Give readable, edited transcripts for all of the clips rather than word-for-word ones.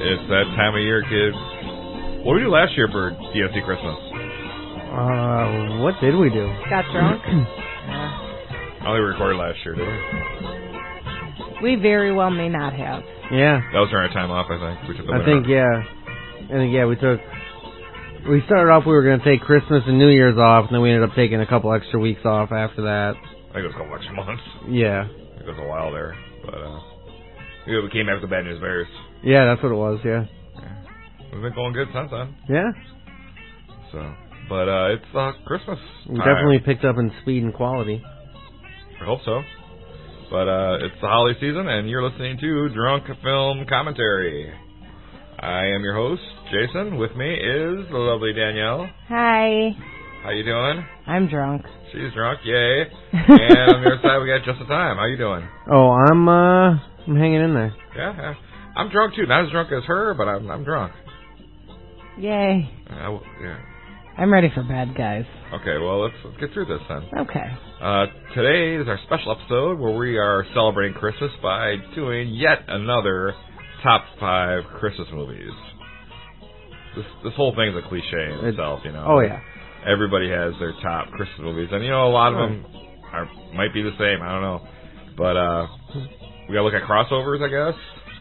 It's that time of year, kids. What did we do last year for DNC Christmas? What did we do? Got drunk? I only recorded last year, did we? We very well may not have. Yeah. That was during our time off, I think. We took the I think, we started off, we were going to take Christmas and New Year's off, and then we ended up taking a couple extra weeks off after that. I think it was a couple extra months. Yeah. It was a while there. But, we came after the Bad News Bears. Yeah, that's what it was, yeah. We've been going good since then. Yeah. So, but it's Christmas We time. definitely picked up in speed and quality. I hope so. But it's the holiday season, and you're listening to Drunk Film Commentary. I am your host, Jason. With me is the lovely Danielle. Hi. How you doing? I'm drunk. She's drunk, yay. And on the other side, we got Just the Time. How you doing? Oh, I'm hanging in there. Yeah. I'm drunk, too. Not as drunk as her, but I'm drunk. Yay. Yeah. I'm ready for bed, guys. Okay, well, let's get through this then. Okay. Today is our special episode where we are celebrating Christmas by doing yet another top 5 Christmas movies. This whole thing is a cliche in itself, you know. Oh, yeah. Everybody has their top Christmas movies, and, you know, a lot of them might be the same. I don't know. But we got to look at crossovers, I guess.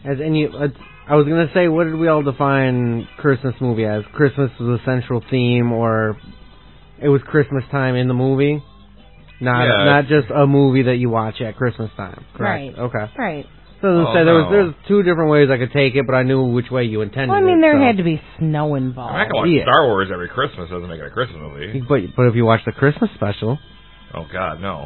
I was going to say, what did we all define Christmas movie as? Christmas was a central theme, or it was Christmas time in the movie? Not just a movie that you watch at Christmas time, correct? Right. Okay. Right. So there's 2 different ways I could take it, but I knew which way you intended it. Well, I mean, there had to be snow involved. I can watch Star Wars every Christmas. Doesn't make it a Christmas movie. But if you watch the Christmas special... Oh, God, no.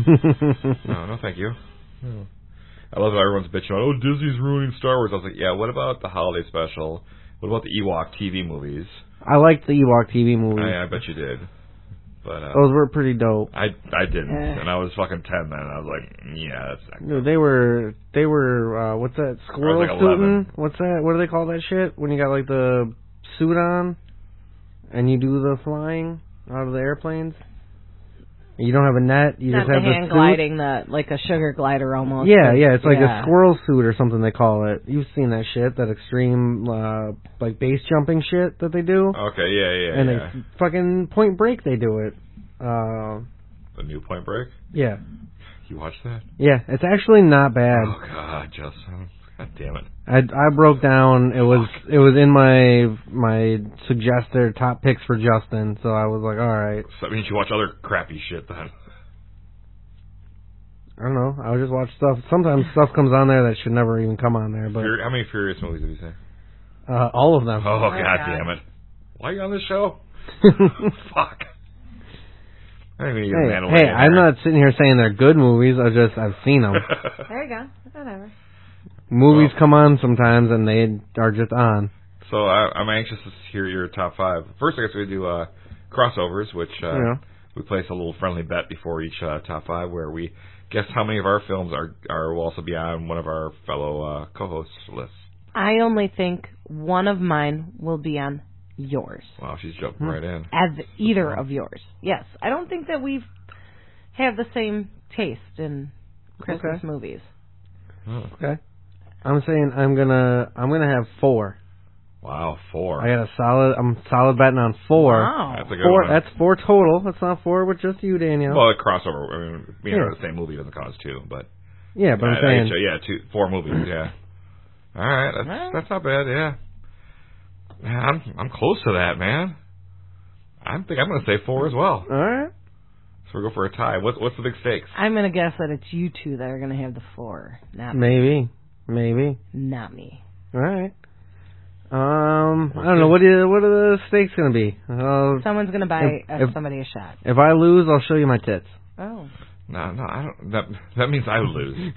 No, thank you. No. I love how everyone's bitching about, oh, Disney's ruining Star Wars. I was like, yeah, what about the holiday special? What about the Ewok TV movies? I liked the Ewok TV movies. I bet you did. But those were pretty dope. I didn't, and I was fucking 10 then. And I was like, yeah, that's not good. They were what's that? Squirrel like suiting? What's that? What do they call that shit when you got like the suit on and you do the flying out of the airplanes? You don't have a net. You just have the hand suit. gliding, like a sugar glider almost. Yeah, it's like a squirrel suit or something they call it. You've seen that shit, that extreme like base jumping shit that they do. Okay, yeah. And they fucking Point Break they do it. The new Point Break? Yeah. You watched that? Yeah, it's actually not bad. Oh God, Justin. God damn it. I broke down. It was in my suggested top picks for Justin, so I was like, all right. So that means you watch other crappy shit then. I don't know. I would just watch stuff. Sometimes stuff comes on there that should never even come on there. But how many Furious movies did you say? All of them. Oh God damn it! Why are you on this show? Fuck. Hey, I'm not sitting here saying they're good movies. I've seen them. There you go. Whatever. Movies come on sometimes, and they are just on. So I'm anxious to hear your top 5. First, I guess we do crossovers, which we place a little friendly bet before each top 5, where we guess how many of our films will also be on one of our fellow co-hosts' lists. I only think one of mine will be on yours. Wow, she's jumping right in. As either of yours. Yes. I don't think that we have the same taste in Christmas movies. Oh. Okay. I'm saying I'm gonna have 4. Wow, 4. I got I'm solid betting on 4. Wow. That's a good 4. one. That's 4 total. That's not 4 with just you, Danielle. Well, a crossover. I mean, being in the same movie doesn't cause 2, but yeah, but I'm saying 4 movies. Yeah. All right, that's not bad. Yeah. Man, I'm close to that, man. I think I'm going to say 4 as well. All right. So we'll go for a tie. What's the big stakes? I'm going to guess that it's you two that are going to have the 4, not me. Maybe. Not me. All right. I don't know. What are the stakes going to be? Someone's going to buy somebody a shot. If I lose, I'll show you my tits. Oh. No, I don't. That means I lose.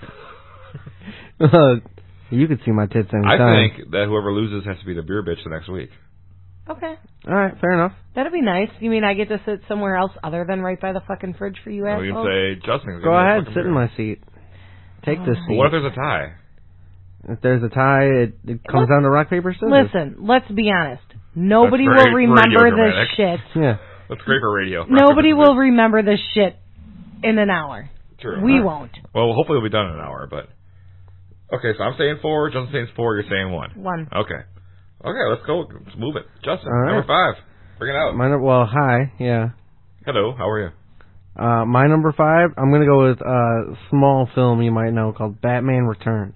You could see my tits anytime. I think that whoever loses has to be the beer bitch the next week. Okay. All right, fair enough. That'd be nice. You mean I get to sit somewhere else other than right by the fucking fridge for you assholes? We can say, Justin, go ahead, sit in my seat. Take this seat. But what if there's a tie? If there's a tie, it comes down to rock, paper, scissors. Listen, let's be honest. Nobody will remember this shit. Yeah. That's great for radio. Nobody will remember this shit in an hour. True. We won't. Well, hopefully it'll be done in an hour, but Okay, so I'm saying 4. Justin's saying 4. You're saying 1. 1. Okay. Okay, let's go. Let's move it. Justin, All right. number 5. Bring it out. Hi. Yeah. Hello. How are you? My number 5, I'm going to go with a small film you might know called Batman Returns.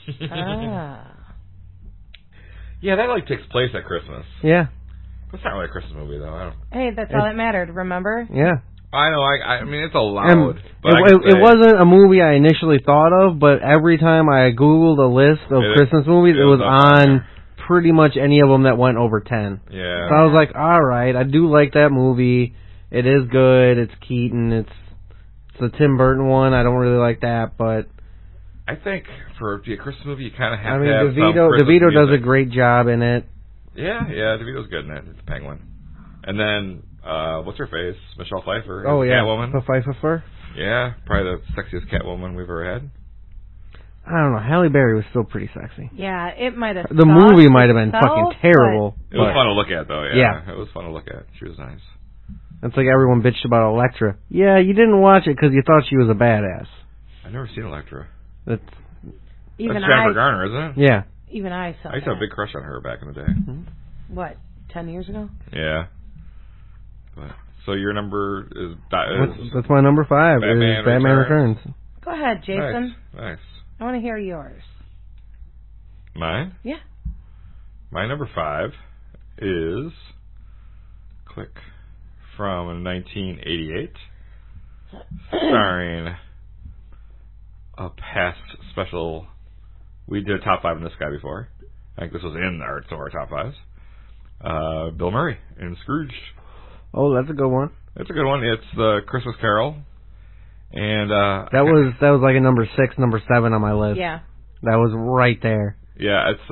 Yeah, that like takes place at Christmas. Yeah. It's not really a Christmas movie though. Hey, that's all that mattered. Remember? Yeah. I know. I mean, it's allowed. But it wasn't a movie I initially thought of, but every time I Googled a list of Christmas movies, it was on pretty much any of them that went over 10. Yeah. So I was like, all right, I do like that movie. It is good. It's Keaton. It's the Tim Burton one. I don't really like that, but I think for it to be a Christmas movie, you kind of have to have DeVito does a great job in it. Yeah, DeVito's good in it. It's a Penguin. And then, what's her face? Michelle Pfeiffer. Oh, yeah. Catwoman. Pfeiffer? Yeah, probably the sexiest Catwoman we've ever had. I don't know. Halle Berry was still pretty sexy. Yeah, it might have. The movie might have been fucking terrible. It was fun to look at, though, yeah. It was fun to look at. She was nice. It's like everyone bitched about Elektra. Yeah, you didn't watch it because you thought she was a badass. I've never seen Elektra. That's Jennifer Garner, isn't it? Yeah. Even I saw I used to have a big crush on her back in the day. Mm-hmm. What, 10 years ago? Yeah. But, so your number is... That's my number 5. Batman Returns. Go ahead, Jason. Nice. I want to hear yours. Mine? Yeah. My number 5 is... Click. From 1988. Starring a past special... We did a top 5 in this guy before. I think this was in our top 5s. Bill Murray in Scrooged. Oh, that's a good one. It's a good one. It's the Christmas Carol. And that was like a number 6, number 7 on my list. Yeah. That was right there. Yeah, it's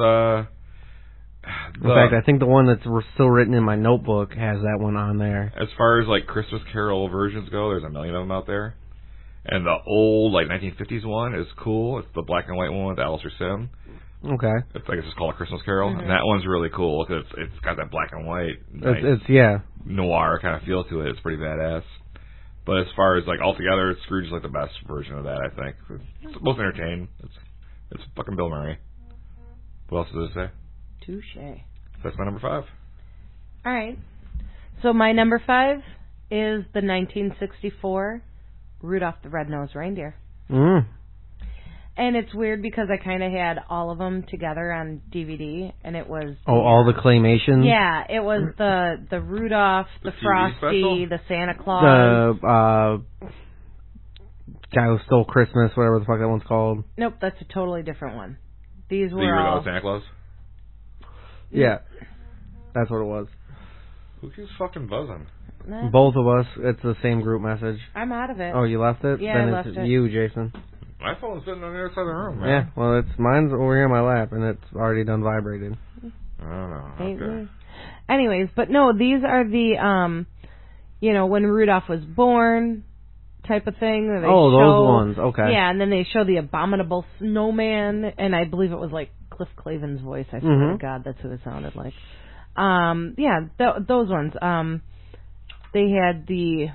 in fact, I think the one that's still written in my notebook has that one on there. As far as like Christmas Carol versions go, there's a million of them out there. And the old like 1950s one is cool. It's the black and white one with Alistair Sim. Okay. It's like it's just called A Christmas Carol, and that one's really cool because it's got that black and white, nice it's noir kind of feel to it. It's pretty badass. But as far as like altogether, Scrooge is like the best version of that. I think it's most entertaining. It's fucking Bill Murray. What else does it say? Touche. That's my number 5. All right. So my number 5 is the 1964 Rudolph the Red-Nosed Reindeer. And it's weird because I kind of had all of them together on DVD, and it was... all the claymations? Yeah, it was the Rudolph, the Frosty, the Santa Claus. The guy who stole Christmas, whatever the fuck that one's called. Nope, that's a totally different one. These were all... Santa Claus? Yeah. That's what it was. Who keeps fucking buzzing? Both of us. It's the same group message. I'm out of it. Oh, you left it? Yeah, then I left it's it. you, Jason. My phone's sitting on the other side of the room, man. Yeah, well, mine's over here in my lap, and it's already done vibrating. I don't know. Okay. Anyways, but no, these are the, when Rudolph was born type of thing. They those ones, okay. Yeah, and then they show the abominable snowman, and I believe it was like Cliff Clavin's voice. I swear to God, that's who it sounded like. Those ones. They had the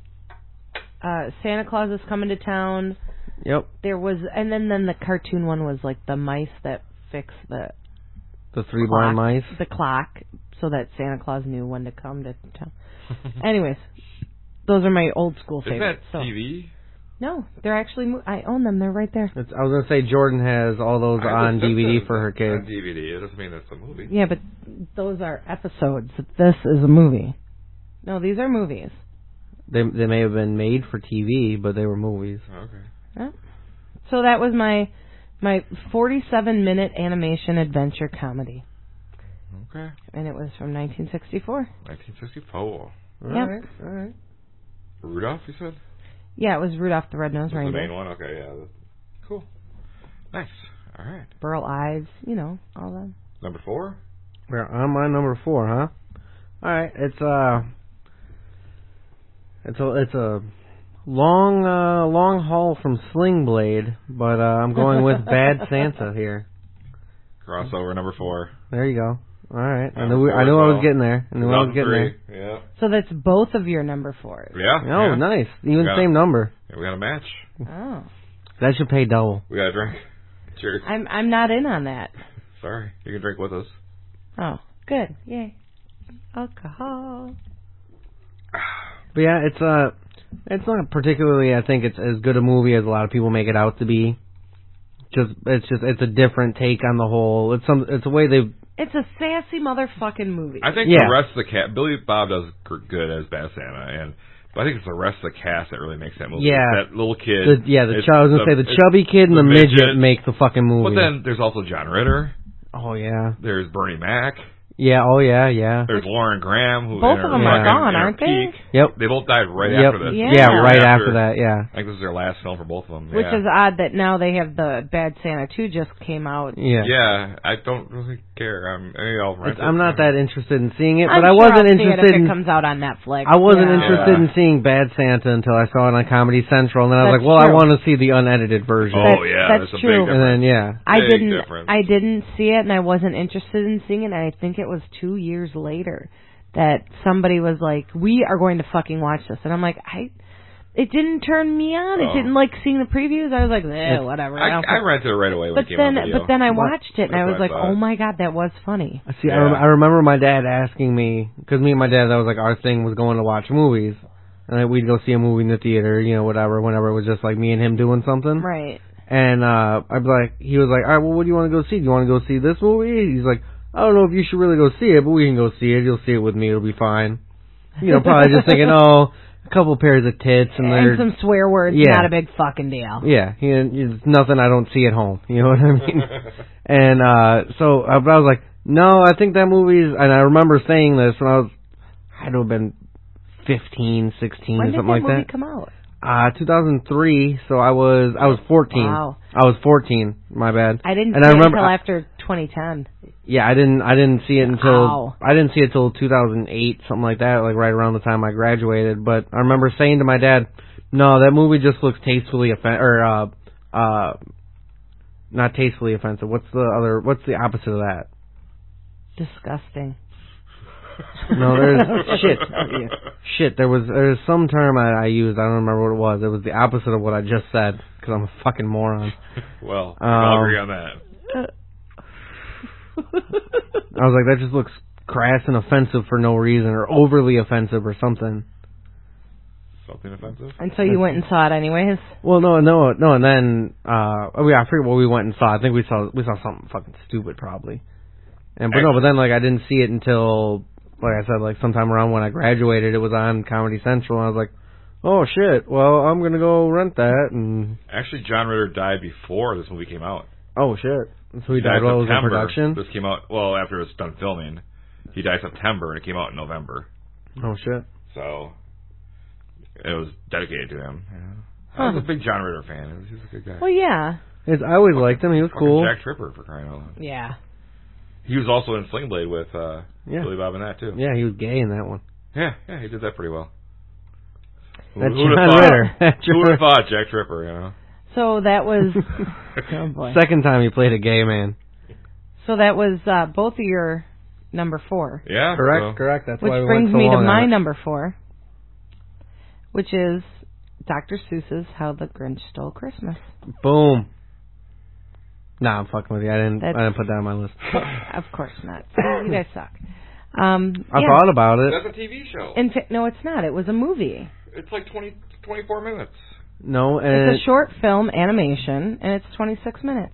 Santa Claus is coming to town. Yep. There was, and then the cartoon one was like the mice that fix the 3 blind mice, the clock, so that Santa Claus knew when to come to town. Anyways, those are my old school favorites. Is that TV? No, they're actually. I own them. They're right there. I was gonna say Jordan has all those on DVD for her kids. On DVD, it doesn't mean it's a movie. Yeah, but those are episodes. This is a movie. No, these are movies. They may have been made for TV, but they were movies. Okay. Yeah. So that was my 47-minute animation adventure comedy. Okay. And it was from 1964. 1964. All right. Rudolph, you said? Yeah, it was Rudolph the Red-Nosed Reindeer. The main one? Okay, yeah. Cool. Nice. All right. Burl Ives, all them. Number 4? We're on my number 4, huh? All right. It's a long haul from Sling Blade, but I'm going with Bad Santa here. Crossover number 4. There you go. All right. I knew I was getting there. Yeah. So that's both of your number 4s. Yeah. Oh, nice. Even same number. Yeah, we got a match. Oh. That should pay double. We got a drink. Cheers. I'm not in on that. Sorry, you can drink with us. Oh, good. Yay. Alcohol. But yeah, it's not particularly, I think it's as good a movie as a lot of people make it out to be. It's a different take on the whole. It's a way they've... It's a sassy motherfucking movie. I think the rest of the cast, Billy Bob does good as Bad Santa, but I think it's the rest of the cast that really makes that movie. Yeah. That little kid. I was going to say, the chubby kid and the midget make the fucking movie. But then there's also John Ritter. Oh, yeah. There's Bernie Mac. Yeah, yeah. There's Lauren Graham. Both of them are gone, aren't they? Yep. They both died right after this. Yeah, right after that, yeah. I think this is their last film for both of them. Which is odd that now they have the Bad Santa 2 just came out. Yeah. Yeah, I don't really care. I'm not that interested in seeing it, but I wasn't I'll interested if it comes out on Netflix. I wasn't interested in seeing Bad Santa until I saw it on Comedy Central, and then I was like, well, I want to see the unedited version. That's true. And then I didn't see it, and I wasn't interested in seeing it, and I think it was 2 years later that somebody was like, we are going to fucking watch this, and I'm like, it didn't turn me on. It didn't like seeing the previews. I was like, whatever. I rented it right away when it came on video. But then I watched it, and I was like, oh my god, that was funny. See, I remember my dad asking me, because me and my dad, that was like our thing, was going to watch movies, and we'd go see a movie in the theater, whatever, whenever it was just like me and him doing something. Right. And he was like, all right, well, what do you want to go see? Do you want to go see this movie? He's like, I don't know if you should really go see it, but we can go see it. You'll see it with me. It'll be fine. Probably just thinking, a couple pairs of tits and some swear words. Not a big fucking deal. Yeah, it's nothing I don't see at home. You know what I mean? And so I was like, no, I think that movie's. And I remember saying this when I had to have been 15, 16, when something like that. When did that movie come out? 2003, so I was 14. Wow. I was 14, my bad. I didn't see it until after 2010. Yeah, I didn't see it until I didn't see it till 2008, something like that, like right around the time I graduated. But I remember saying to my dad, "No, that movie just looks tastefully not tastefully offensive. What's the opposite of that?" Disgusting. No, there's shit. There's some term I used. I don't remember what it was. It was the opposite of what I just said because I'm a fucking moron. Well, I'll agree on that. I was like, that just looks crass and offensive for no reason, or overly offensive, or something. Something offensive. And so you went and saw it anyways? Well, no, and then I forget what we went and saw. I think we saw something fucking stupid probably. But then like I didn't see it until, like I said, like sometime around when I graduated. It was on Comedy Central, and I was like, oh shit, well I'm gonna go rent that. And actually, John Ritter died before this movie came out. Oh shit. So he died while it was in production? This came out, well, after it was done filming. He died September, and it came out in November. Oh, shit. So, it was dedicated to him. Yeah. I was a big John Ritter fan. He was a good guy. Well, yeah. I always liked him. He was cool. Jack Tripper, for crying out loud. Yeah. He was also in Sling Blade with Billy Bob in that, too. Yeah, he was gay in that one. Yeah, he did that pretty well. That's John Ritter. Who would have thought Jack Tripper, So that was oh boy. Second time he played a gay man. So that was both of your number 4. Yeah, correct. That's which why we brings went so me to long my on it. number 4, which is Dr. Seuss's How the Grinch Stole Christmas. Boom. Nah, I'm fucking with you. I didn't put that on my list. Of course not. You guys suck. I thought about it. That's a TV show. No, it's not. It was a movie. It's like 24 minutes. No, it's a short film animation, and it's 26 minutes.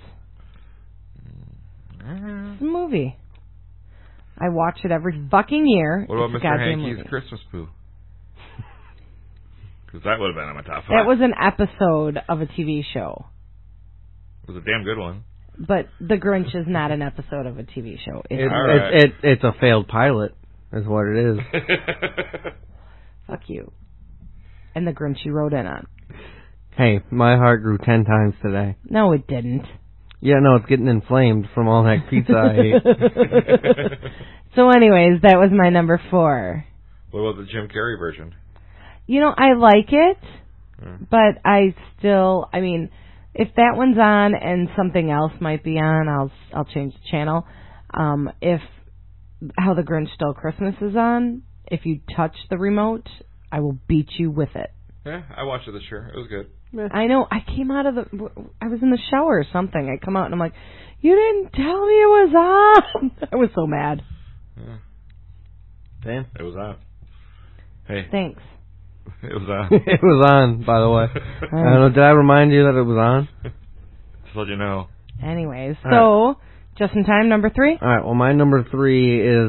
It's a movie. I watch it every fucking year. What about Mr. Hankey's Christmas Poo? Because that would have been on my top 5. That was an episode of a TV show. It was a damn good one. But The Grinch is not an episode of a TV show. It's a failed pilot, is what it is. Fuck you. And The Grinch you wrote in on. Hey, my heart grew 10 times today. No, it didn't. Yeah, no, it's getting inflamed from all that pizza I ate. So anyways, that was my number 4. What about the Jim Carrey version? I like it, but I mean, if that one's on and something else might be on, I'll change the channel. If How the Grinch Stole Christmas is on, if you touch the remote, I will beat you with it. Yeah, I watched it this year. It was good. I know. I came out of I was in the shower or something. I come out and I'm like, you didn't tell me it was on. I was so mad. Yeah. Damn. It was on. Hey. Thanks. It was on. It was on, by the way. I don't know. Did I remind you that it was on? Just let you know. Anyways, so just in time, number 3. All right. Well, my number 3 is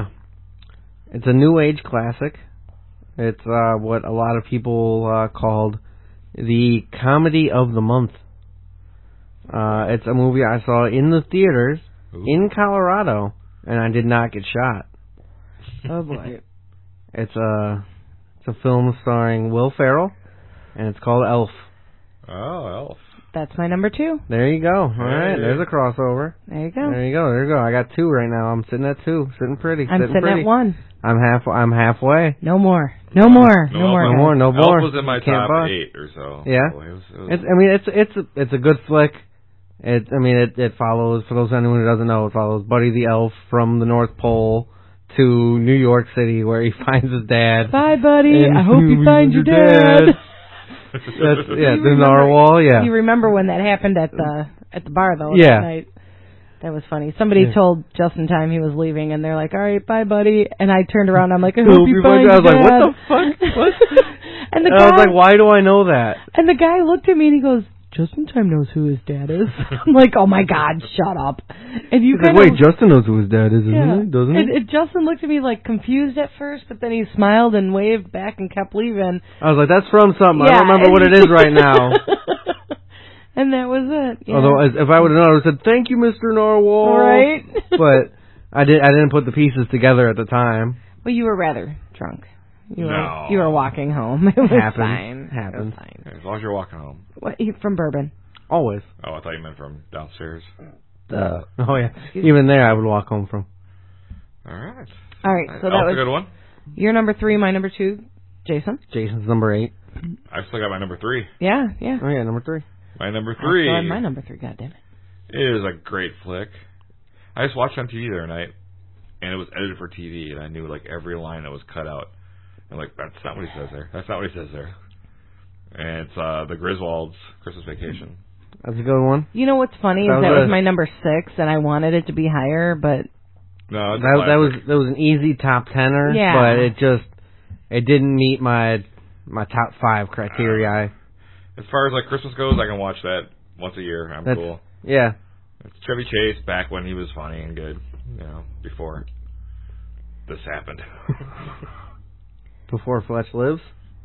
it's a new age classic. It's what a lot of people called the comedy of the month. It's a movie I saw in the theaters in Colorado, and I did not get shot. Oh boy! It's a film starring Will Ferrell, and it's called Elf. Oh, Elf. That's my number 2. There you go. All right, there's a crossover. There you go. There you go. I got 2 right now. I'm sitting at 2, sitting pretty. I'm sitting pretty. at 1. I'm halfway. No more. No more. No more. Elf was in my top 8 or so. Yeah. So It's a good flick. It follows, for those anyone who doesn't know, it follows Buddy the Elf from the North Pole to New York City, where he finds his dad. Bye, Buddy. I hope you find your dad. The narwhal. Yeah. You remember when that happened at the bar though? Yeah. That night? That was funny. Somebody told just in time he was leaving, and they're like, "All right, bye, buddy." And I turned around. I'm like, "I hope you find your dad." I was like, "What the fuck?" What? And I was like, "Why do I know that?" And the guy looked at me and he goes, "Just in time knows who his dad is." I'm like, "Oh my God, shut up!" And you kind of wait, Justin knows who his dad is, isn't he? Doesn't he? And Justin looked at me like confused at first, but then he smiled and waved back and kept leaving. I was like, "That's from something. I don't remember what it is right now." And that was it. Yeah. Although, if I would have known, I would have said, "Thank you, Mr. Narwhal." Right. But I didn't put the pieces together at the time. Well, you were rather drunk. You were walking home. It was fine. Happened. It was fine. As long as you're walking home. What? From Bourbon? Always. Oh, I thought you meant from downstairs. Oh yeah. Even there, I would walk home from. All right. So that was a good one. Your number 3, my number 2, Jason. Jason's number 8. I've still got my number 3. Yeah. Oh yeah, number 3. My number 3. I still have my number 3. God damn it. It is a great flick. I just watched it on TV the other night, and it was edited for TV, and I knew like every line that was cut out. I'm like, that's not what he says there. That's not what he says there. And it's the Griswolds' Christmas Vacation. That's a good one. You know what's funny is that was my number 6, and I wanted it to be higher, but no, that was an easy top 10er. Yeah. But it didn't meet my top 5 criteria. As far as like Christmas goes, I can watch that once a year. I'm cool. Yeah. It's Chevy Chase back when he was funny and good. Before this happened. Before Fletch Lives?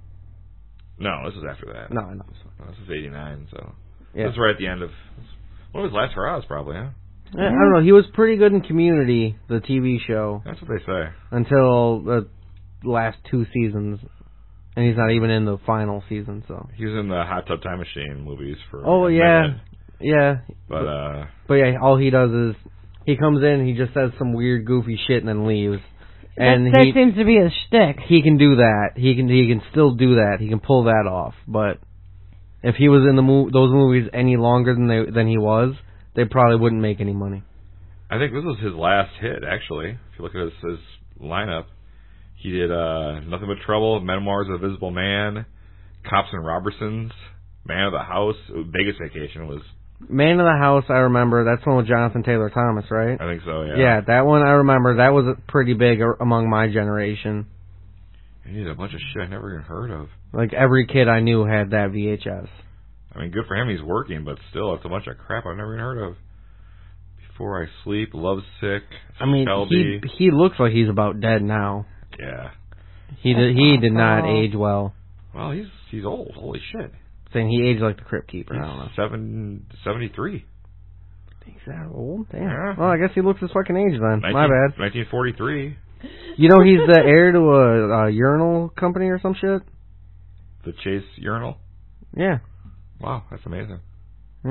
No, this was after that. No, I know. This was 89, so yeah. This was right at the end of what was last hurrahs, probably, huh? I don't know. He was pretty good in Community, the TV show. That's what they say. Until the last 2 seasons. And he's not even in the final season, so. He was in the Hot Tub Time Machine movies for a minute. Yeah. But yeah, all he does is he comes in, he just says some weird, goofy shit, and then leaves. And that seems to be his shtick. He can do that. He can still do that. He can pull that off. But if he was in those movies any longer than he was, they probably wouldn't make any money. I think this was his last hit, actually. If you look at his lineup, he did Nothing But Trouble, Memoirs of a Visible Man, Cops and Robertsons, Man of the House, Vegas Vacation was... Man of the House, I remember. That's one with Jonathan Taylor Thomas, right? I think so, yeah. Yeah, that one I remember. That was pretty big among my generation. He did a bunch of shit I never even heard of. Like, every kid I knew had that VHS. I mean, good for him, he's working, but still, it's a bunch of crap I've never even heard of. Before I Sleep, Lovesick, Shelby. He looks like he's about dead now. Yeah. He did not age well. Well, he's old. Holy shit. Saying he aged like the Crypt Keeper. I don't know. 73. He's that old? Damn. Yeah. Well, I guess he looks his fucking age then. My bad. 1943. You know he's the heir to a urinal company or some shit? The Chase Urinal? Yeah. Wow, that's amazing. Yeah.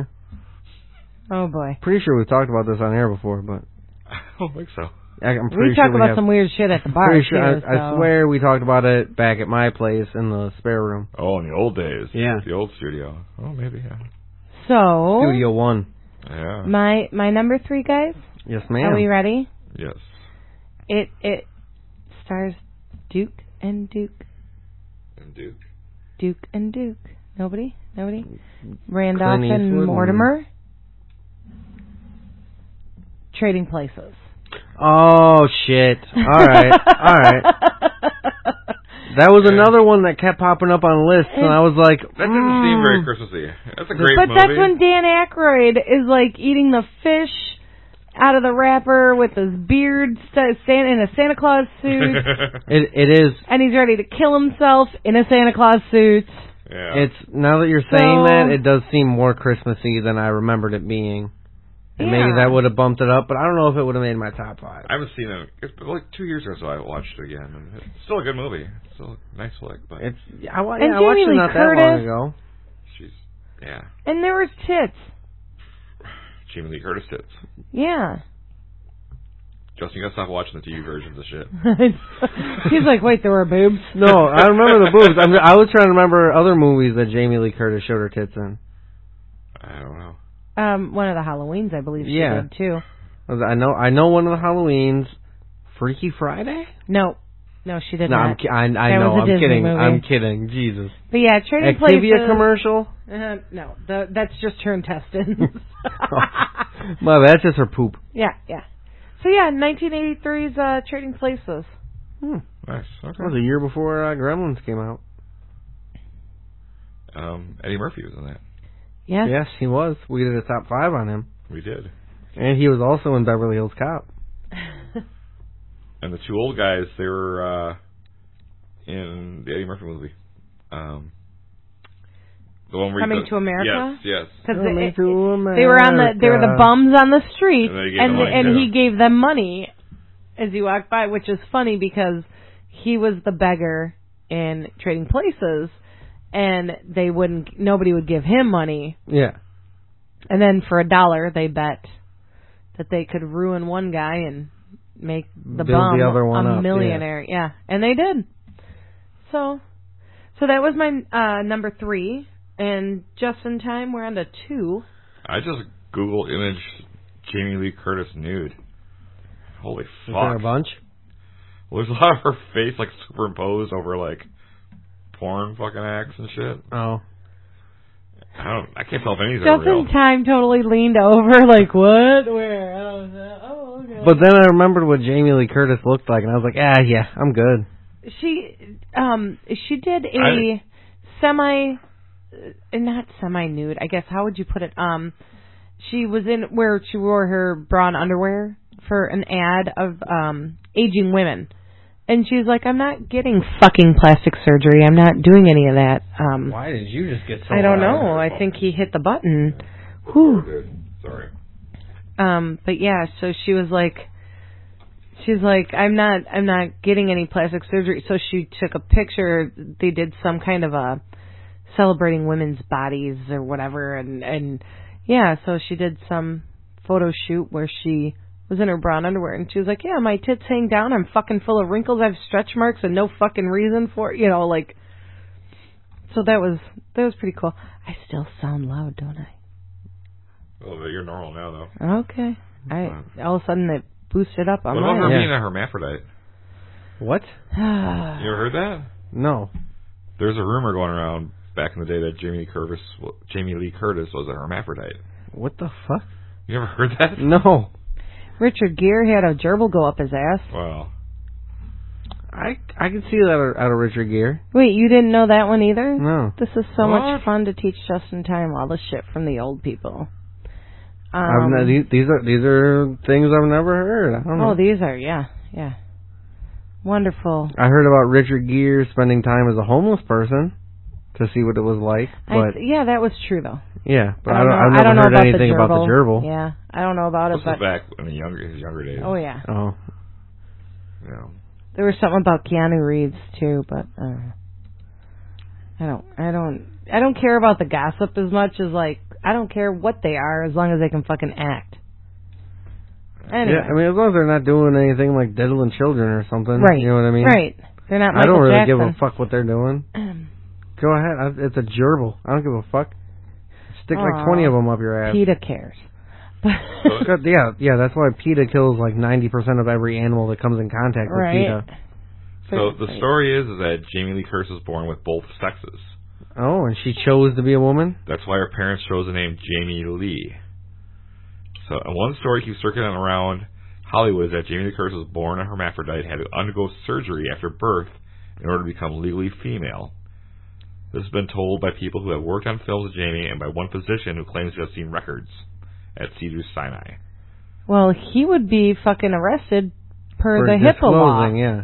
Oh, boy. Pretty sure we've talked about this on air before, but... I don't think so. I'm pretty we sure talked about some weird shit at the bar. Pretty sure, I swear we talked about it back at my place in the spare room. Oh, in the old days. Yeah. The old studio. Oh, maybe, yeah. So... Studio 1. Yeah. My number 3, guys? Yes, ma'am. Are we ready? Yes. It stars Duke and Duke. And Duke. Duke and Duke. Nobody? Nobody? Randolph and Mortimer? Trading Places. Oh, shit. All right. That was another one that kept popping up on lists, and I was like, that didn't seem very Christmassy. That's a great movie. But that's when Dan Aykroyd is like eating the fish out of the wrapper with his beard in a Santa Claus suit. It is. And he's ready to kill himself in a Santa Claus suit. Yeah. It's now that you're saying that, it does seem more Christmassy than I remembered it being. And maybe that would have bumped it up, but I don't know if it would have made my top 5. I haven't seen it. It's been like 2 years ago, so I watched it again. And it's still a good movie. It's still a nice flick. But I watched it not that long ago. And there was tits. Jamie Lee Curtis tits. Yeah. Justin, you gotta stop watching the TV versions of shit. He's like, wait, there were boobs? No, I remember the boobs. I was trying to remember other movies that Jamie Lee Curtis showed her tits in. I don't know. One of the Halloweens, I believe she did too. I know one of the Halloweens. Freaky Friday? No, she did not. I know. I'm kidding. Movie. I'm kidding. Jesus. But yeah, Trading Places. Activia commercial? No, that's just her intestines. Well, that's just her poop. Yeah. So yeah, 1983's Trading Places. Nice. Okay. That was a year before Gremlins came out. Eddie Murphy was in that. Yes. Yes, he was. We did a top 5 on him. We did. And he was also in Beverly Hills Cop. And the 2 old guys, they were in the Eddie Murphy movie. The one where Coming to America? Yes. Coming to America. They were the bums on the street, and he gave them money as he walked by, which is funny because he was the beggar in Trading Places, and nobody would give him money. Yeah. And then for $1, they bet that they could ruin one guy and make the bum the other one a millionaire. Yeah, and they did. So that was my number 3. And just in time, we're on to 2. I just Google image Jamie Lee Curtis nude. Holy fuck. Is there a bunch? Well, there's a lot of her face like superimposed over like porn fucking acts and shit. Oh. I can't tell if any of these are real. Just in time totally leaned over like, what? Where? Oh, okay. But then I remembered what Jamie Lee Curtis looked like, and I was like, yeah, I'm good. She did a not semi-nude, I guess. How would you put it? She was in where she wore her bra and underwear for an ad of aging women. And she's like, I'm not getting fucking plastic surgery. I'm not doing any of that. Why did you just get so I don't know. I think he hit the button. Whew. Sorry. But yeah, so she's like, I'm not getting any plastic surgery. So she took a picture. They did some kind of a celebrating women's bodies or whatever, and yeah, so she did some photo shoot where she was in her bra and underwear, and she was like, yeah, my tits hang down, I'm fucking full of wrinkles, I have stretch marks and no fucking reason for it, like, so that was pretty cool. I still sound loud, don't I? Well, you're normal now, though. Okay. All of a sudden it boosted up on mine. What about her being a hermaphrodite? What? You ever heard that? No. There's a rumor going around back in the day that Jamie Lee Curtis was a hermaphrodite. What the fuck? You ever heard that? No. Richard Gere had a gerbil go up his ass. Wow. I can see that out of Richard Gere. Wait, you didn't know that one either? No. This is so much fun to teach just in time all the shit from the old people. These are things I've never heard. I don't know. Oh, these are, yeah. Wonderful. I heard about Richard Gere spending time as a homeless person to see what it was like. But yeah, that was true though. Yeah, but I've never heard anything about the gerbil. Yeah, I don't know about it. This was back in his younger days. Oh yeah. Oh. Yeah. There was something about Keanu Reeves too, but I don't care about the gossip as much as like I don't care what they are as long as they can fucking act. Anyway. Yeah, I mean as long as they're not doing anything like diddling children or something. Right. You know what I mean? Right. They're not Michael I don't really Jackson. give a fuck what they're doing. Go ahead. It's a gerbil. I don't give a fuck. Stick like 20 of them up your ass. PETA cares. Yeah, that's why PETA kills like 90% of every animal that comes in contact with PETA. So the story is that Jamie Lee Curtis was born with both sexes. Oh, and she chose to be a woman? That's why her parents chose the name Jamie Lee. So, one story keeps circulating around Hollywood is that Jamie Lee Curtis was born a hermaphrodite, had to undergo surgery after birth in order to become legally female. This has been told by people who have worked on films with Jamie and by one physician who claims to have seen records at Cedars-Sinai. Well, he would be fucking arrested per the HIPAA law. Yeah.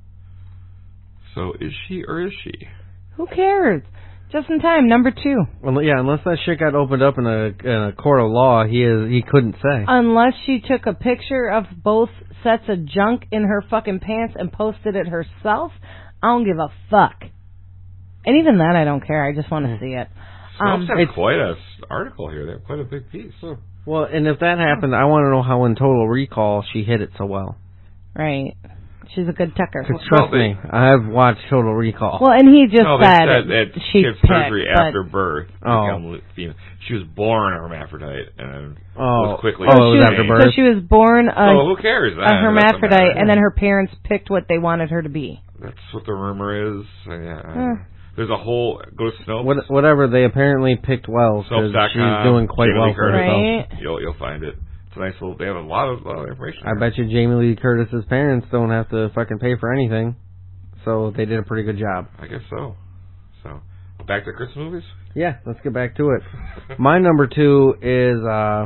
So is she or is she? Who cares? Just in time, number 2. Well, yeah, unless that shit got opened up in a court of law, he couldn't say. Unless she took a picture of both sets of junk in her fucking pants and posted it herself, I don't give a fuck. And even that, I don't care. I just want to see it. It's quite an article here. They have quite a big piece. Well, and if that happened, I want to know how in Total Recall she hit it so well. Right. She's a good tucker. Trust me, I've watched Total Recall. Well, and he just said that she had surgery after birth. Oh. She was born a hermaphrodite and was quickly... it was after birth? So she was born who cares? A hermaphrodite, and then her parents picked what they wanted her to be. That's what the rumor is. There's a whole... Go to Snopes. Whatever, they apparently picked well, because she's doing quite well for herself. Right. You'll find it. It's a nice little... They have a lot of information. I bet you Jamie Lee Curtis's parents don't have to fucking pay for anything. So they did a pretty good job. I guess so. So, back to Christmas movies? Yeah, let's get back to it. My number 2 is,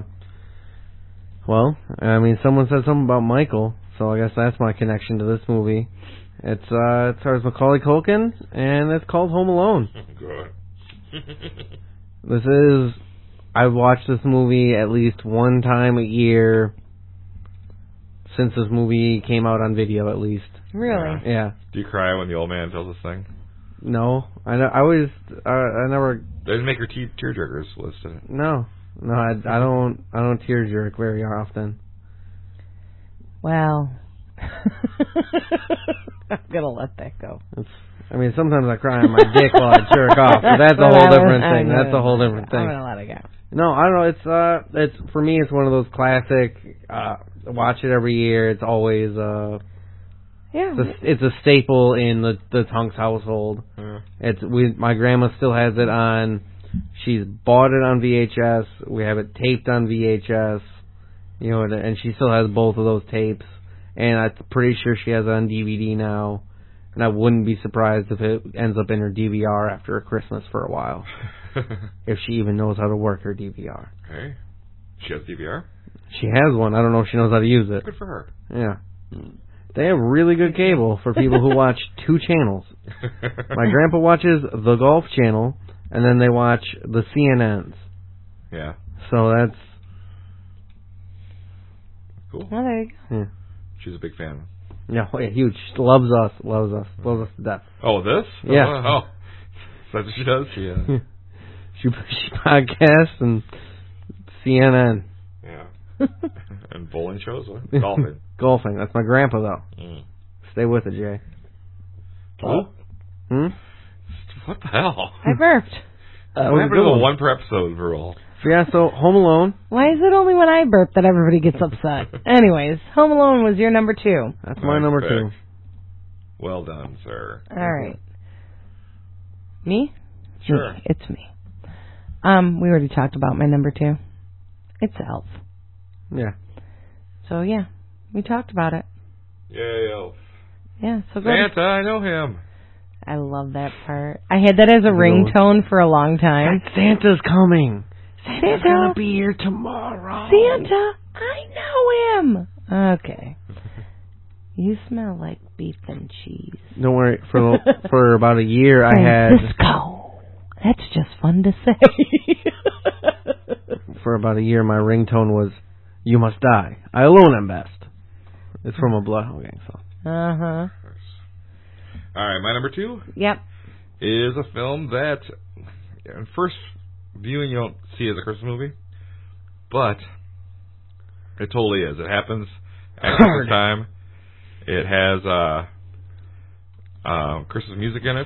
well, I mean, someone said something about Michael, so I guess that's my connection to this movie. It stars Macaulay Culkin, and it's called Home Alone. Good. I've watched this movie at least one time a year since this movie came out on video, at least. Really? Yeah. Do you cry when the old man tells this thing? No. I never... They didn't make your tearjerkers list, did it? No, I don't tearjerk very often. Well, I'm gonna let that go. Sometimes I cry on my dick while I jerk off, but that's a whole different thing. That's a whole different thing. I'm gonna let it go. No, I don't know. It's for me. It's one of those classic. Watch it every year. It's always It's a staple in the Tunks household. Yeah. My grandma still has it on. She's bought it on VHS. We have it taped on VHS. And she still has both of those tapes. And I'm pretty sure she has it on DVD now. And I wouldn't be surprised if it ends up in her DVR after Christmas for a while. If she even knows how to work her DVR. Okay. She has DVR? She has one. I don't know if she knows how to use it. Good for her. Yeah. They have really good cable for people who watch 2 channels. My grandpa watches the Golf Channel, and then they watch the CNNs. Yeah. So that's... Cool. Well, there you go. Yeah. She's a big fan. Yeah, huge. Loves us to death. Oh, this? Yeah. Oh. That's what she does? Yeah. She podcasts and CNN. Yeah. And bowling shows? What? Golfing. Golfing. That's my grandpa, though. Mm. Stay with it, Jay. What? What the hell? I burped. What happened to the one per episode rule? Yeah, so Home Alone. Why is it only when I burp that everybody gets upset? Anyways, Home Alone was your number 2. That's my number 2. Well done, sir. All right. Me? Sure. Me. It's me. We already talked about my number 2. It's Elf. Yeah. So, yeah, we talked about it. Yay, Elf. Yeah, so go Santa, I know him. I love that part. I had that as a ringtone for a long time. Santa's coming. Santa's Santa? gonna be here tomorrow. Santa, I know him. Okay. You smell like beef and cheese. Don't worry. For about a year, I had... Francisco. That's just fun to say. For about a year, my ringtone was, "You must die. I alone am best." It's from a Bloodhound Gang song. Uh-huh. All right, my number 2? Yep. Is a film that, in first viewing, you don't see as a Christmas movie, but it totally is. It happens at Christmas time. It has Christmas music in it.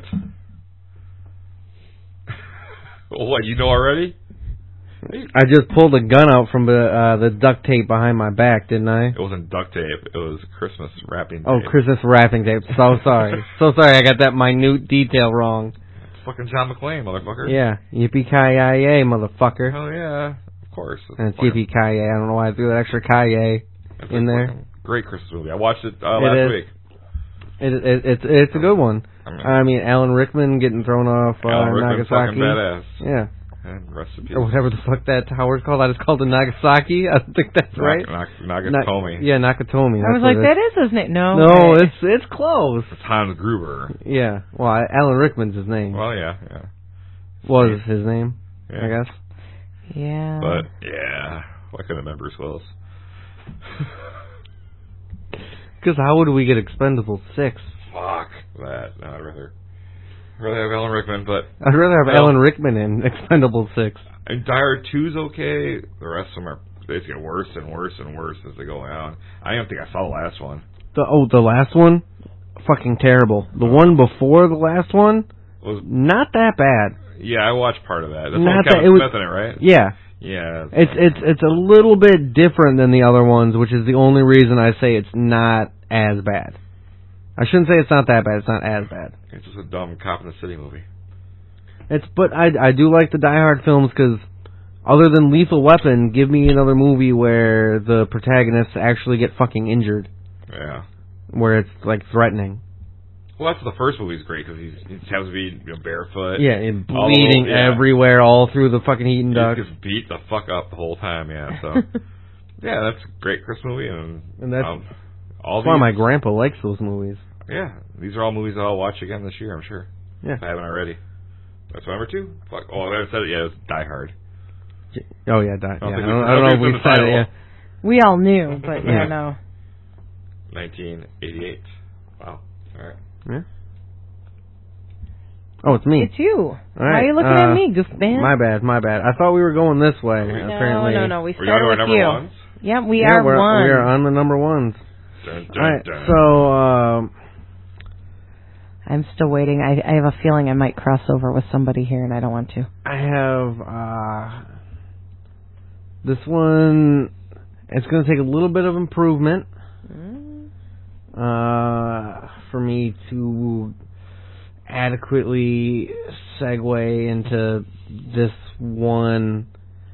What, you know already? I just pulled a gun out from the duct tape behind my back, didn't I? It wasn't duct tape. It was Christmas wrapping tape. Oh, Christmas wrapping tape. So sorry. So sorry I got that minute detail wrong. That's fucking John McClane, motherfucker. Yeah, yippee-ki-yay, motherfucker. Hell yeah, of course. And it's yippee-ki-yay. I don't know why I threw that extra ki-yay in there. Great Christmas movie. I watched it last week. It's a good one. I mean, Alan Rickman getting thrown off Nagasaki. Fucking badass. Yeah. And rest in peace. Or whatever the fuck that tower's called. That is called the Nagasaki. I think that's right. Nakatomi. Yeah, Nakatomi. I was like, that is his name. No. No, it's close. It's Hans Gruber. Yeah. Well, Alan Rickman's his name. Well, yeah. Was his name, I guess. Yeah. But, yeah. Why couldn't it have been Bruce Willis? Because how would we get Expendables 6? Fuck that. No, I'd rather have Alan Rickman, but... I'd rather have Alan Rickman in Expendables 6. And Die Hard 2's okay. The rest of them are... They just get worse and worse and worse as they go on. I don't think I saw the last one. The last one? Fucking terrible. The one before the last one? Was not that bad. Yeah, I watched part of that. That's not Kevin Smith in it, right? Yeah. Yeah. It's a little bit different than the other ones, which is the only reason I say it's not as bad. I shouldn't say it's not that bad. It's not as bad. It's just a dumb Cop in the City movie. But I do like the Die Hard films because other than Lethal Weapon, give me another movie where the protagonists actually get fucking injured. Yeah. Where it's like threatening. Well, that's the first movie's great because he has to be barefoot. Yeah, and bleeding everywhere all through the fucking heat and ducts. He just beat the fuck up the whole time, yeah. So, yeah, that's a great Christmas movie. And that's why my grandpa likes those movies. Yeah, these are all movies I'll watch again this year, I'm sure. Yeah. If I haven't already. That's number 2. Fuck. Oh, I said it. Yeah, it was Die Hard. Oh, yeah, I don't know if we said it, yeah. We all knew, but no. 1988. Wow. All right. Yeah. Oh, it's me. It's you. All right. Why are you looking at me, goofman? My bad. I thought we were going this way. Apparently. No. We started with you. Ones? Yeah, we are we are on the number ones. Dun, dun, all right. dun. So, I'm still waiting. I have a feeling I might cross over with somebody here, and I don't want to. I have this one. It's going to take a little bit of improvement for me to adequately segue into this one.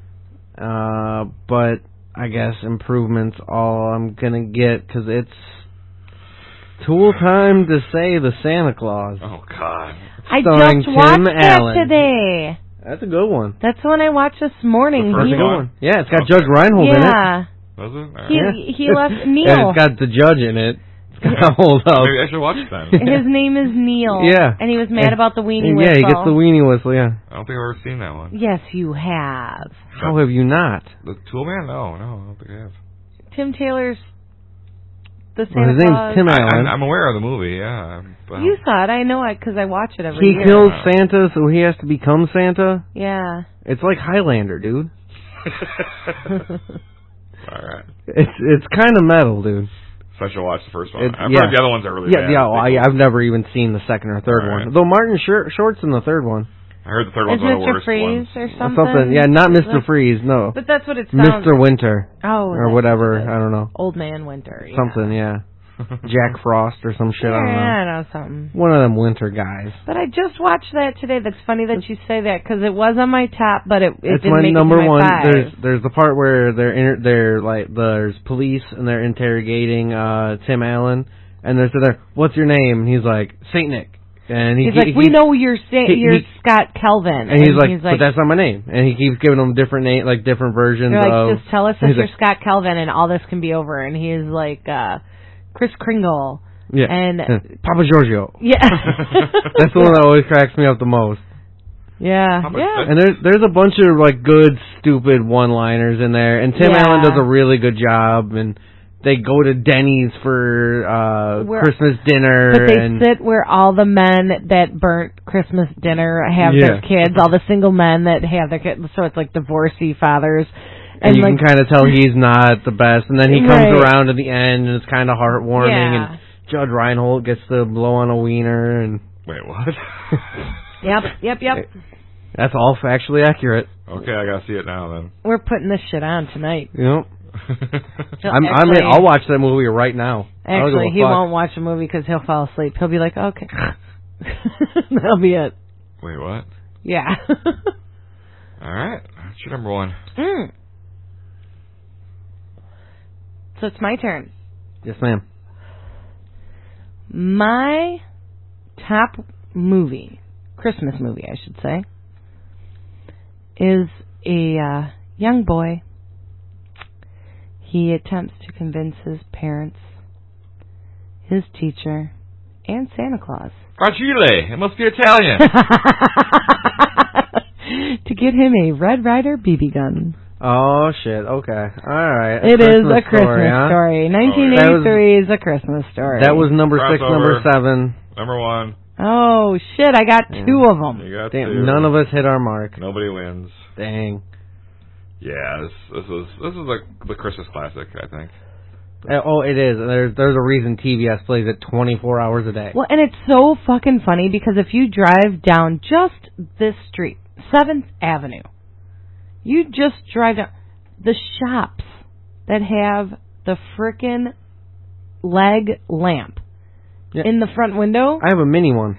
But I guess improvement's all I'm going to get because it's Tool time to say the Santa Claus. Oh, God. I just watched that today. That's a good one. That's the one I watched this morning. That's a good one. Yeah, it's got Judge Reinhold in it. Yeah. Was it? He left Neil. And it's got the judge in it. Hold up. Maybe I should watch that. His name is Neil. Yeah. And he was mad about the weenie whistle. Yeah, he gets the weenie whistle, yeah. I don't think I've ever seen that one. Yes, you have. How have you not? The Tool Man? No, I don't think I have. Tim Taylor's The Santa his name's Claus. Tim Allen. I'm aware of the movie, yeah. You saw it. I know it because I watch it every year. He kills Santa, so he has to become Santa? Yeah. It's like Highlander, dude. Alright. It's kind of metal, dude. So I should watch the first one. I've heard the other ones are really bad. I've never even seen the second or third one. Though Martin Short's in the third one. I heard the third one's one of the worst Freeze ones. or something? Yeah, not Mr. Freeze, no. But that's what it sounds Mr. Winter. Oh. Or whatever, I don't know. Old Man Winter, yeah. Something, yeah. Jack Frost or some shit, I don't know. Yeah, I know something. One of them winter guys. But I just watched that today. That's funny that you say that because it was on my top, but it it's didn't my make number it to my one. five. There's the part where there's police and they're interrogating Tim Allen, and they're there. What's your name? And he's like Saint Nick, and he's like, we know you're Scott Kelvin, and he's like, but that's not my name, and he keeps giving them different name, like different versions of. Just tell us that you're Scott Kelvin, and all this can be over. And he's like Chris Kringle. Yeah. And Papa Giorgio. Yeah. That's the one that always cracks me up the most. Yeah. And there's a bunch of like good, stupid one-liners in there. And Tim Allen does a really good job. And they go to Denny's for Christmas dinner. But they sit where all the men that burnt Christmas dinner have their kids. All the single men that have their kids. So it's like divorcee fathers. And you can kind of tell he's not the best. And then he comes around at the end, and it's kind of heartwarming. Yeah. And Judge Reinhold gets to blow on a wiener. And wait, what? Yep. That's all factually accurate. Okay, I gotta see it now then. We're putting this shit on tonight. Yep. I'll watch that movie right now. Actually, he won't watch a movie because he'll fall asleep. He'll be like, okay. That'll be it. Wait, what? Yeah. All right. That's your number one. So it's my turn. Yes, ma'am. My top movie, Christmas movie, I should say, is a young boy. He attempts to convince his parents, his teacher, and Santa Claus. Fragile. It must be Italian. To get him a Red Ryder BB gun. Oh, shit. Okay. All right. It is a Christmas huh? story. 1983 is a Christmas story. That was number 6, number 7. Number 1. Oh, shit. I got 2 of them. You got Damn, 2. none of us hit our mark. Nobody wins. Dang. Yeah, this is like the Christmas classic, I think. Oh, it is. There's a reason TBS plays it 24 hours a day. Well, and it's so fucking funny because if you drive down just this street, 7th Avenue, you just drive down the shops that have the frickin' leg lamp in the front window. I have a mini one.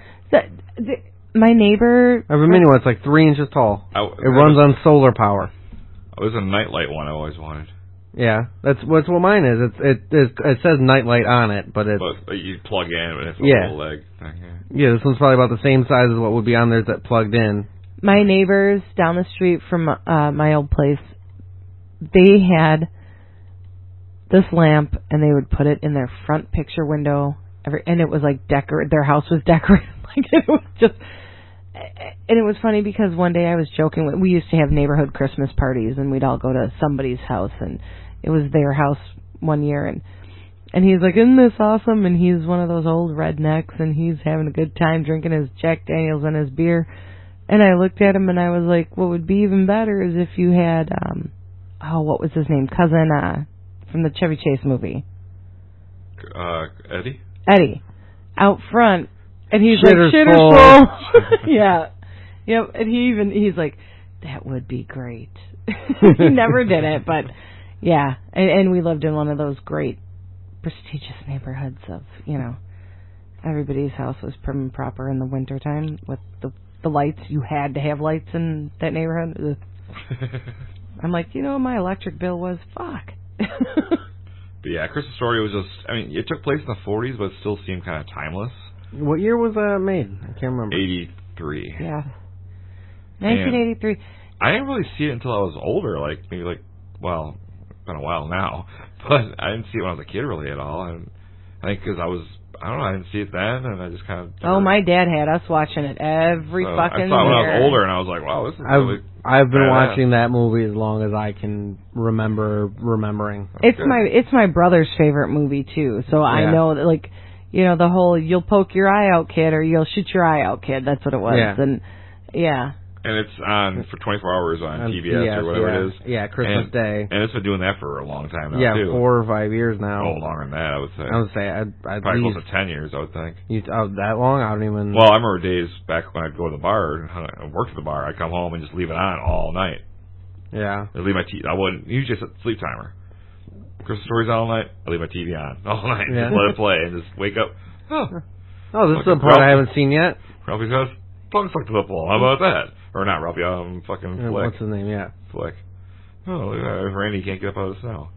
My neighbor... I have a mini one. It's like 3 inches tall. It runs on solar power. It was a nightlight one I always wanted. Yeah, that's what mine is. It says nightlight on it, but it's... But you plug in and it's a little leg thing. Yeah, this one's probably about the same size as what would be on there that plugged in. My neighbors down the street from my old place, they had this lamp, and they would put it in their front picture window, and it was like their house was decorated. Like it was just... And it was funny because one day I was joking. We used to have neighborhood Christmas parties, and we'd all go to somebody's house, and it was their house one year, and he's like, "Isn't this awesome?" And he's one of those old rednecks, and he's having a good time drinking his Jack Daniels and his beer. And I looked at him, and I was like, "What would be even better is if you had, what was his name? Cousin from the Chevy Chase movie, Eddie. Eddie, out front." And he's Shitter's like, "Shitter's full." Yeah. Yep. And he's like, "That would be great." He never did it, but yeah. And we lived in one of those great, prestigious neighborhoods of, everybody's house was prim and proper in the wintertime with the lights. You had to have lights in that neighborhood. I'm like, my electric bill was fuck. But yeah, Christmas Story was just, it took place in the 40s, but it still seemed kind of timeless. What year was that made? I can't remember. 83. Yeah. 1983. And I didn't really see it until I was older, it's been a while now, but I didn't see it when I was a kid really at all. And I think because I didn't see it then, and I just kind of... Oh, my dad had us watching it every fucking year. I saw it when I was older, and I was like, wow, this is really... I've been watching that movie as long as I can remembering. It's my brother's favorite movie, too, so I know that, the whole "you'll poke your eye out, kid," or "you'll shoot your eye out, kid." That's what it was. Yeah. And and it's on for 24 hours on TBS or whatever it is. Yeah, Christmas Day. And it's been doing that for a long time now, too. 4 or 5 years now. Oh, longer than that, I would say. I would say I'd probably close to 10 years, I would think. That long? I don't even... Well, I remember days back when I'd go to the bar and work at the bar. I'd come home and just leave it on all night. Yeah. I'd leave my I wouldn't usually set sleep timer. Christmas Story's on all night. I leave my TV on all night. Yeah. Just let it play and just wake up. Oh, this is the part I haven't seen yet. Ralphie says, "Plug stuck to the pole." How about that? Or not Ralphie, fucking Flick. What's his name? Yeah, Flick. Oh, look at that. Randy can't get up out of the snow.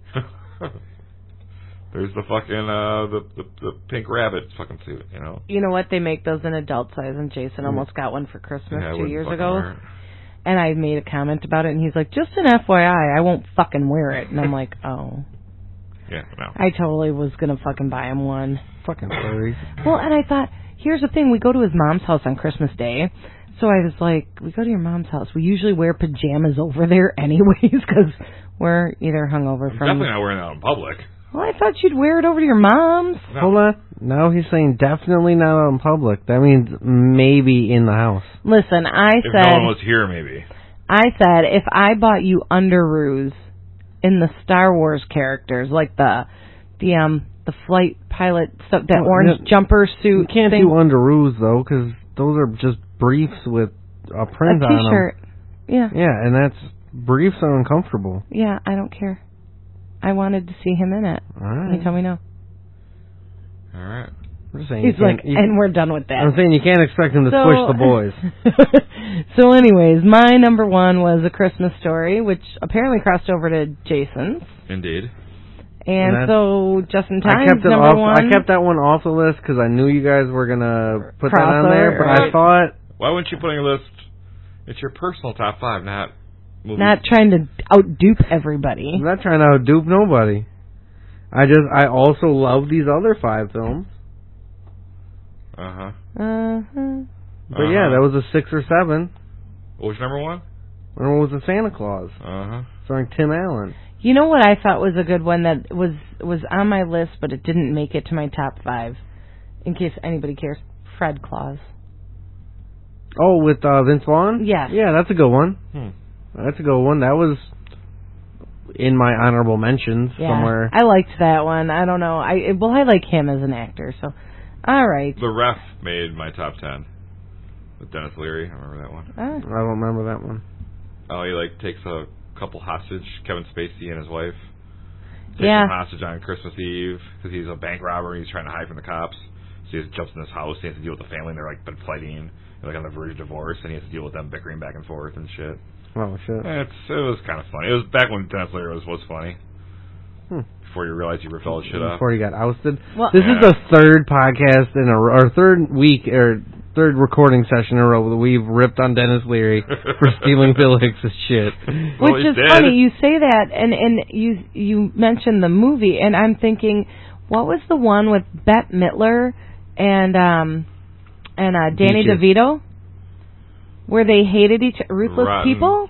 There's the fucking the pink rabbit fucking suit. You know what? They make those in adult size, and Jason almost got one for Christmas 2 years ago. And I made a comment about it, and he's like, "Just an FYI, I won't fucking wear it." And I'm like, "Oh." Yeah, no. I totally was gonna fucking buy him one. Fucking furries. Well, and I thought, here's the thing: we go to his mom's house on Christmas Day, so I was like, we go to your mom's house. We usually wear pajamas over there, anyways, because we're either hungover from. Definitely not wearing that in public. Well, I thought you'd wear it over to your mom's. No. Hold on. No, he's saying definitely not out in public. That means maybe in the house. Listen, if no one was here, maybe. I said if I bought you underoos in the Star Wars characters, like the flight pilot stuff, that orange jumper suit. You can't do underoos though, because those are just briefs with a print on them. A t-shirt. Yeah. Yeah, and briefs are uncomfortable. Yeah, I don't care. I wanted to see him in it. All right. You tell me no. All right. I'm just saying. He's like, and we're done with that. I'm saying you can't expect him to squish the boys. So anyways, my number 1 was A Christmas Story, which apparently crossed over to Jason's. Indeed. And so, just in time, number 1. I kept that one off the list because I knew you guys were going to put that on there, but I thought... Why wouldn't you put on your list? It's your personal top 5, not movies. Not trying to outdupe everybody. I'm not trying to outdupe nobody. I also love these other 5 films. Uh-huh. But yeah, that was a 6 or 7. What was number 1? Number 1 was The Santa Claus. Uh-huh. Starring Tim Allen. You know what I thought was a good one that was on my list, but it didn't make it to my top 5, in case anybody cares? Fred Claus. Oh, with Vince Vaughn? Yes. Yeah, that's a good one. That's a good one. That was in my honorable mentions somewhere. I liked that one. I don't know. I like him as an actor, so... All right. The Ref made my top 10 with Dennis Leary. I remember that one. I don't remember that one. Oh, he takes a couple hostage, Kevin Spacey and his wife. Takes them hostage on Christmas Eve because he's a bank robber and he's trying to hide from the cops. So he jumps in this house. He has to deal with the family and they're been fighting. They're on the verge of divorce and he has to deal with them bickering back and forth and shit. Oh shit! It was kind of funny. It was back when Dennis Leary was funny. Before you realized you ripped all the shit up. Before he got ousted. Well, this is the third podcast third week or third recording session in a row that we've ripped on Dennis Leary for stealing Bill Hicks' shit. Which is funny. You say that, and you mentioned the movie, and I'm thinking, what was the one with Bette Midler and Danny DeVito, where they hated Ruthless People?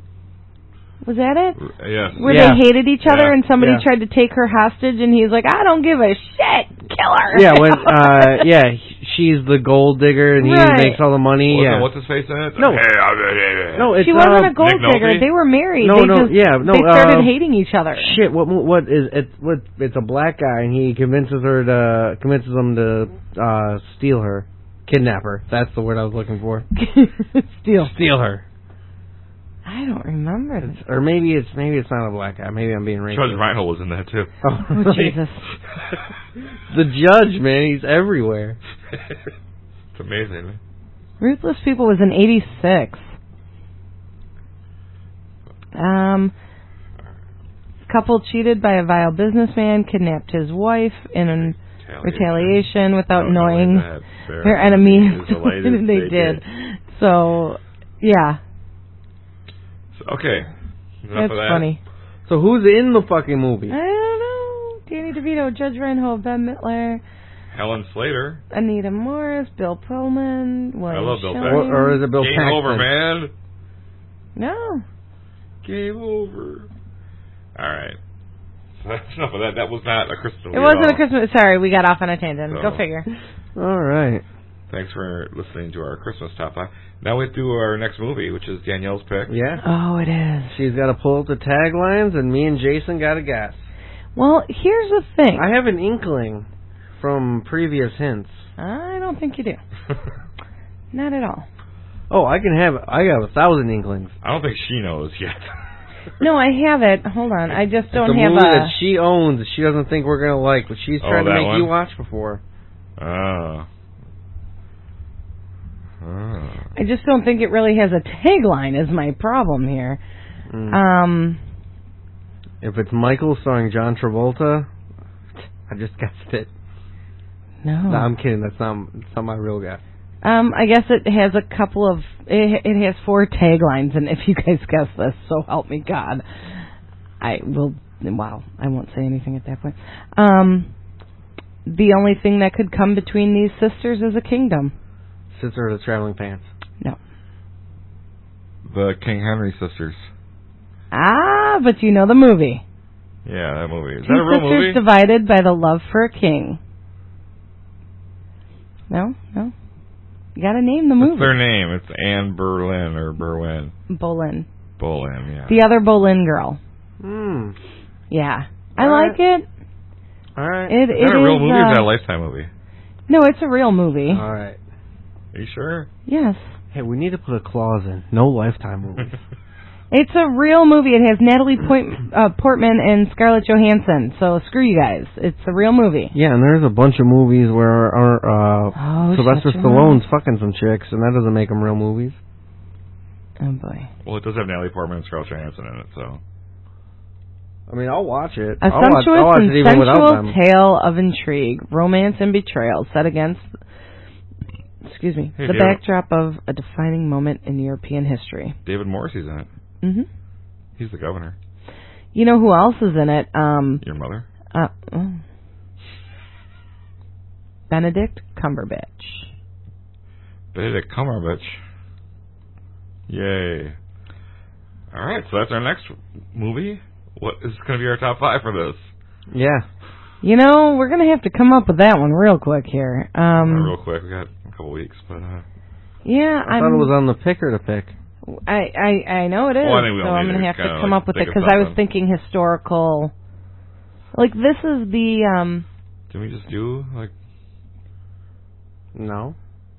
Was that it? Yes. Where they hated each other and somebody tried to take her hostage and he's like, I don't give a shit, kill her. Yeah, when she's the gold digger and he makes all the money. What's his face in it? No, she wasn't a gold digger. They were married. They started hating each other. Shit, what is it? It's a black guy and he convinces them to steal her, kidnap her. That's the word I was looking for. Steal her. I don't remember. Or maybe it's not a black guy. Maybe I'm being racist. Judge Reinhold was in that too. Oh Jesus! The judge, man, he's everywhere. It's amazing. Man. Ruthless People was in '86. Couple cheated by a vile businessman, kidnapped his wife in retaliation without knowing their enemies. They did. So, yeah. Okay. That's funny. So who's in the fucking movie? I don't know. Danny DeVito, Judge Reinhold, Bette Midler, Helen Slater, Anita Morris, Bill Pullman, William I love Bill Paxton. Or is it Bill Game Paxton? over, man. No. Game over. All right. So that's enough of that. That was not a Christmas movie. It wasn't a Christmas. Sorry, we got off on a tangent. So, go figure. All right. Thanks for listening to our Christmas top 5. Now we do our next movie, which is Danielle's pick. Yeah. Oh, it is. She's got to pull up the taglines, and me and Jason got to guess. Well, here's the thing. I have an inkling from previous hints. I don't think you do. Not at all. Oh, I got 1,000 inklings. I don't think she knows yet. No, I have it. Hold on. I just don't have a... movie that she owns that she doesn't think we're going to like, but she's trying to make you watch before. Oh. I just don't think it really has a tagline is my problem here. If it's Michael starring John Travolta, I just guessed it. No, I'm kidding. That's not my real guess. I guess it has a couple of... It has 4 taglines, and if you guys guess this, so help me God. I will... Wow, I won't say anything at that point. The only thing that could come between these sisters is a kingdom. Sister of the Traveling Pants. No. The King Henry sisters. Ah, but you know the movie. Yeah, that movie. Is Two that a real movie? sisters divided by the love for a king. No? You gotta name the movie. What's their name? It's Anne Boleyn or Boleyn. Boleyn, yeah. The other Boleyn girl. Yeah. I like it. All right. Is that a real movie or is that a Lifetime movie? No, it's a real movie. All right. Are you sure? Yes. Hey, we need to put a clause in. No Lifetime movies. It's a real movie. It has Natalie Portman and Scarlett Johansson. So screw you guys. It's a real movie. Yeah, and there's a bunch of movies where Sylvester Stallone's fucking some chicks, and that doesn't make them real movies. Oh, boy. Well, it does have Natalie Portman and Scarlett Johansson in it, so... I mean, I'll watch it. A sumptuous and sensual tale of intrigue, romance, and betrayal set against... the backdrop of a defining moment in European history. David Morrissey's in it. Mm-hmm. He's the governor. You know who else is in it? Your mother? Benedict Cumberbatch. Benedict Cumberbatch. Yay. Alright, so that's our next movie. What is going to be our top 5 for this? Yeah. You know, we're going to have to come up with that one real quick here. Real quick. We got a couple weeks, but... yeah, I thought it was on the picker to pick. I know it is, well, I think so I'm going to have to come up with it, because I was thinking historical... Like, this is the... Can we just do, like... No.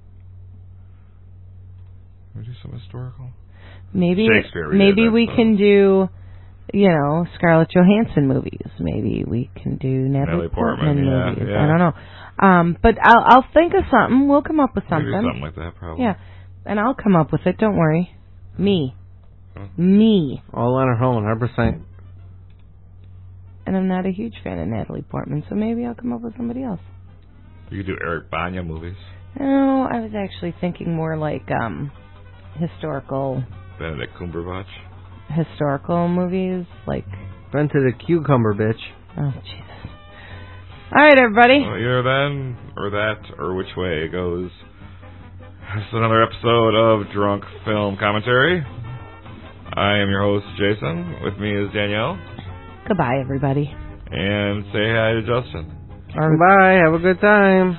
Can we do some historical? Maybe Shakespeare. We can do, you know, Scarlett Johansson movies. Maybe we can do Natalie Portman movies. Yeah. I don't know. But I'll think of something. We'll come up with something. Maybe something like that, probably. Yeah. And I'll come up with it. Don't worry. Me. Huh? Me. All on her own, 100%. And I'm not a huge fan of Natalie Portman, so maybe I'll come up with somebody else. You could do Eric Bana movies. No, I was actually thinking more like historical... Benedict Cumberbatch. Historical movies, like... Benedict Cucumber, bitch. Oh, Jesus. All right, everybody. Well, either then, or that, or which way it goes. This is another episode of Drunk Film Commentary. I am your host, Jason. With me is Danielle. Goodbye, everybody. And say hi to Justin. Bye. Have a good time.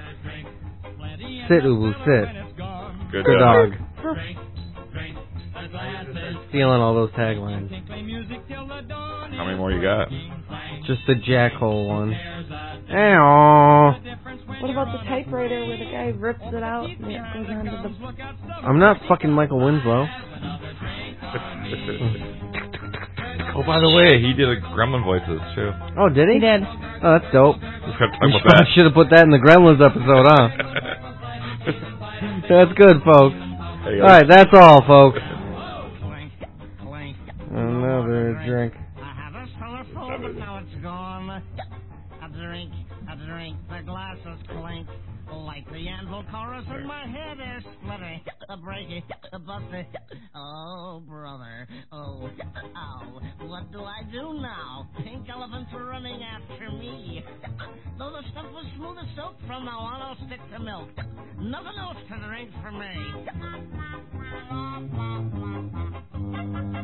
Sit, Ubu, sit. Good dog. Stealing all those taglines. How many more you got? Just the jackhole one. Aww. What about the typewriter where the guy rips it out and it goes onto the... I'm not fucking Michael Winslow. Oh, by the way, he did Gremlin voices, too. Oh, did he? He did. Oh, that's dope. Just gotta talk about that. Should have put that in the Gremlins episode, huh? That's good, folks. Alright, that's all, folks. Another drink. I had a cellar full, but now it's gone. A drink, the glass is clink. Like the anvil chorus and my head is splitting. A breaky, a busty. Oh, brother. Oh, ow. What do I do now? Pink elephants are running after me. Though the stuff was smooth as silk, from now on I'll stick to milk. Nothing else to drink for me.